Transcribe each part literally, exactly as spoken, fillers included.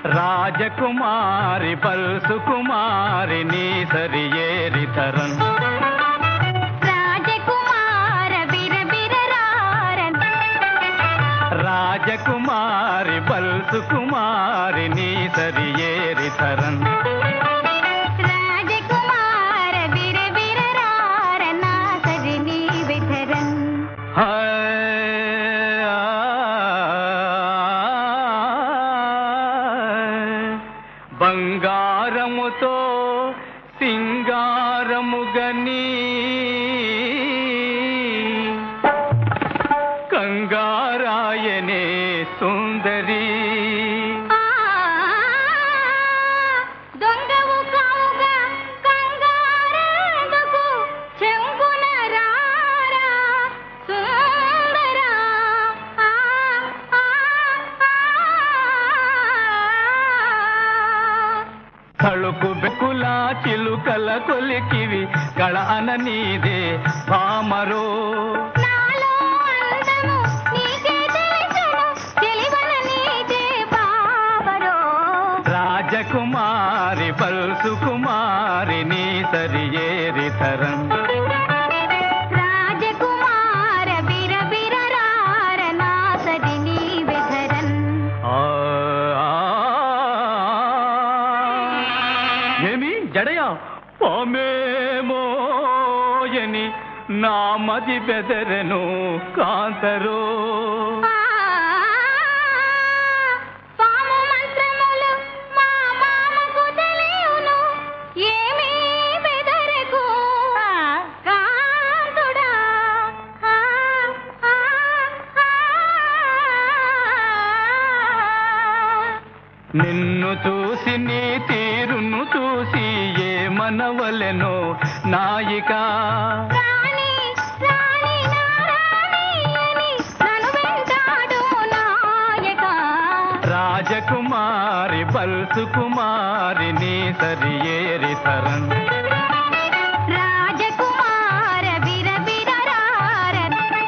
రాజకుమారి pulse కుమారి నీ సరియేరితరన్ రాజకుమార బిరబిరరారన్ రాజకుమారి pulse కుమారి నీ సరియేరితరన్ రాజకుమార బిరబిరరారన్ నా సరి నీ విధరన్ బంగారముతో సింగారముగని కంగారాయనే సుందరి దొంగవు కావుగా కంగారెందుకు చెంగున రారా సుందరా తళుకు బెకుల చిలుకల కొలికివి కళ అన నీదే పామరో నాలో అందము నీకే తెలుసును తెలివన నీకే బావరో రాజకుమారి పల్సు కుమారి నీ సరియేరితరన్ రాజకుమార బిరబిరరార నా సరి నీ విధరన్ ఏమి జడయా పామేమోయని నా మది బెదరెను కాంతరో పాము మంత్రములు మా మామకు తెలియును ఏమీ బెదరకు కాంతుడా నిన్ను చూసి నీ తీరును చూసి ఏ మనవలెనో నాయిక రాణి రాణి నారాణి అని నన్ను వెంటాడు నాయక రాజకుమారి పల్సు కుమారి నీ సరియేరితరన్ రాజకుమార బిరబిరరార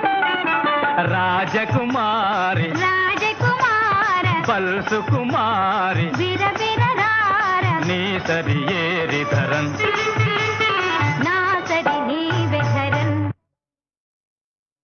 రాజకుమారి రాజకుమార పల్సు కుమారి బిరబిరరార నీ సరియేరితరన్